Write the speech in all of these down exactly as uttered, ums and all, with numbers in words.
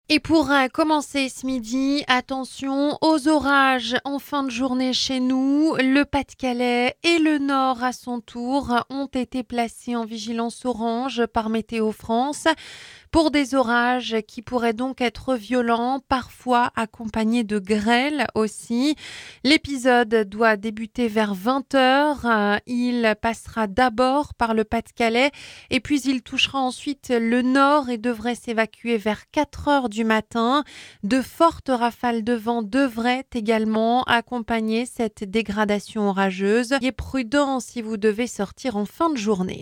Et pour euh, commencer ce midi, attention aux orages en fin de journée chez nous. Le Pas-de-Calais et le Nord à son tour ont été placés en vigilance orange par Météo France pour des orages qui pourraient donc être violents, parfois accompagnés de grêle aussi. L'épisode doit débuter vers vingt heures. Euh, Il passera d'abord par le Pas-de-Calais et puis il touchera ensuite le Nord et devrait s'évacuer vers quatre heures du matin. De fortes rafales de vent devraient également accompagner cette dégradation orageuse. Soyez prudents si vous devez sortir en fin de journée.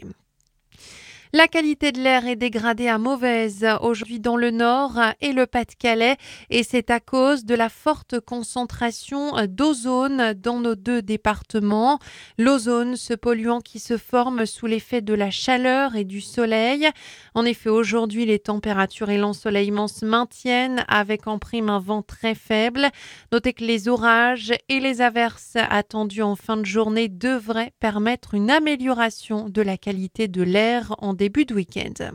La qualité de l'air est dégradée à mauvaise aujourd'hui dans le Nord et le Pas-de-Calais et c'est à cause de la forte concentration d'ozone dans nos deux départements. L'ozone, ce polluant qui se forme sous l'effet de la chaleur et du soleil. En effet, aujourd'hui, les températures et l'ensoleillement se maintiennent avec en prime un vent très faible. Notez que les orages et les averses attendus en fin de journée devraient permettre une amélioration de la qualité de l'air en début de week-end.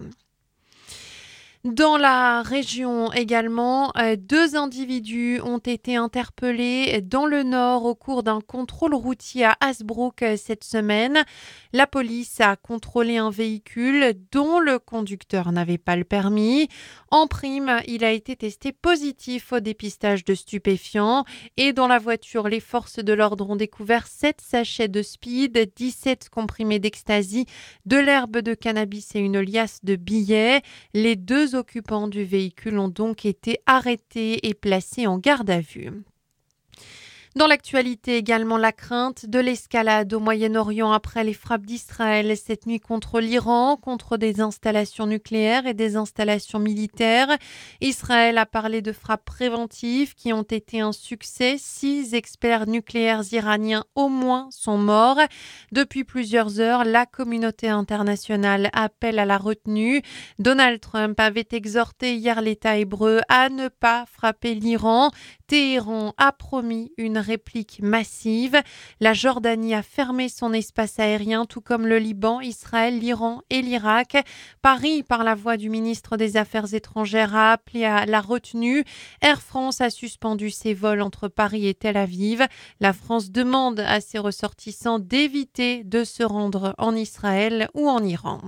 Dans la région également, euh, deux individus ont été interpellés dans le Nord au cours d'un contrôle routier à Hasbrook euh, cette semaine. La police a contrôlé un véhicule dont le conducteur n'avait pas le permis. En prime, il a été testé positif au dépistage de stupéfiants et dans la voiture, les forces de l'ordre ont découvert sept sachets de speed, dix-sept comprimés d'ecstasy, de l'herbe de cannabis et une liasse de billets. Les deux occupants du véhicule ont donc été arrêtés et placés en garde à vue. Dans l'actualité également, la crainte de l'escalade au Moyen-Orient après les frappes d'Israël cette nuit contre l'Iran, contre des installations nucléaires et des installations militaires. Israël a parlé de frappes préventives qui ont été un succès. Six experts nucléaires iraniens au moins sont morts. Depuis plusieurs heures, la communauté internationale appelle à la retenue. Donald Trump avait exhorté hier l'État hébreu à ne pas frapper l'Iran. Téhéran a promis une réplique massive. La Jordanie a fermé son espace aérien, tout comme le Liban, Israël, l'Iran et l'Irak. Paris, par la voix du ministre des Affaires étrangères, a appelé à la retenue. Air France a suspendu ses vols entre Paris et Tel Aviv. La France demande à ses ressortissants d'éviter de se rendre en Israël ou en Iran.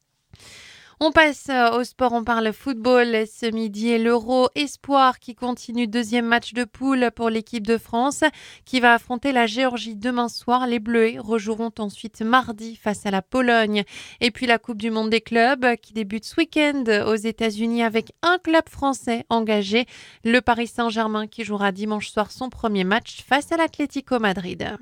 On passe au sport, on parle football ce midi et l'Euro Espoir qui continue, deuxième match de poule pour l'équipe de France qui va affronter la Géorgie demain soir. Les Bleus rejoueront ensuite mardi face à la Pologne. Et puis la Coupe du Monde des clubs qui débute ce week-end aux États-Unis avec un club français engagé, le Paris Saint-Germain qui jouera dimanche soir son premier match face à l'Atlético Madrid.